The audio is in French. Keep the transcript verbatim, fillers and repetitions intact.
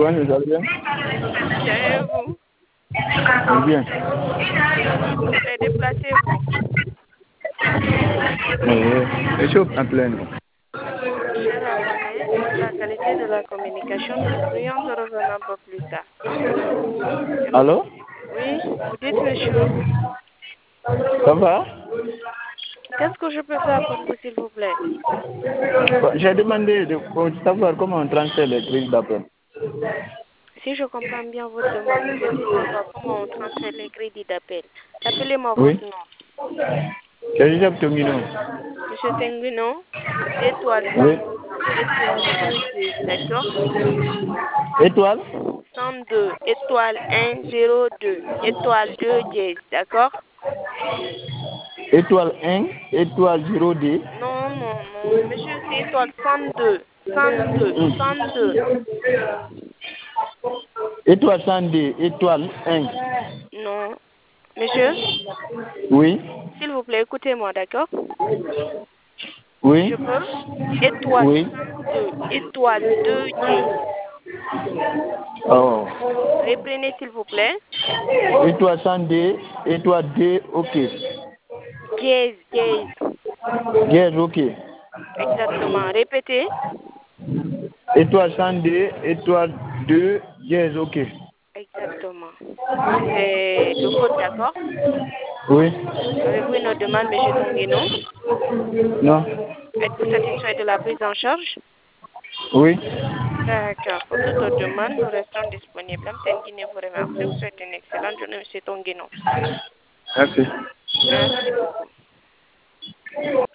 Bonjour, ça va bien? Bien, et vous? Bien. S'il vous plaît, déplacez-vous. Euh, je suis en pleine. Cher abonné, pour la qualité de la communication, nous vous prions de revenir un peu plus tard. Allô? Oui, vous dites, monsieur, Ça va? qu'est-ce que je peux faire pour vous, s'il vous plaît? J'ai demandé de pour savoir comment on transfère les prises d'appel. Si je comprends bien votre demande, vous souhaitez savoir comment on transfère les crédits d'appel. Rappelez-moi Oui? votre nom. C'est Jacques Tomino. Monsieur Tenguino, étoile Oui? cent deux, étoile deux dièse, d'accord? Étoile? cent deux, étoile un zéro deux, étoile deux dièse, d'accord? Étoile un, étoile zéro D. Non, non, non, monsieur, c'est étoile cent deux, cent deux, Hmm. cent deux. Étoile cent D, étoile un. Non, monsieur, Oui? s'il vous plaît, écoutez-moi, d'accord? Je Oui? peux? Étoile Oui? cent deux, étoile deux dièse. Oh. Reprenez, s'il vous plaît. Étoile cent D, étoile D, ok. Dièse, dièse. Yes, ok. Exactement. Répétez. Étoile cent D, étoile deux, yes, ok. Exactement. C'est le code, d'accord? Oui? Avez-vous une autre demande, monsieur Tonguino? Non? Êtes-vous satisfait de la prise en charge? Oui? D'accord. Pour toute autre demande, nous restons disponibles. M. Tenguino vous remercie. Vous souhaite une excellente journée, monsieur Tonguino. Merci. Merci beaucoup.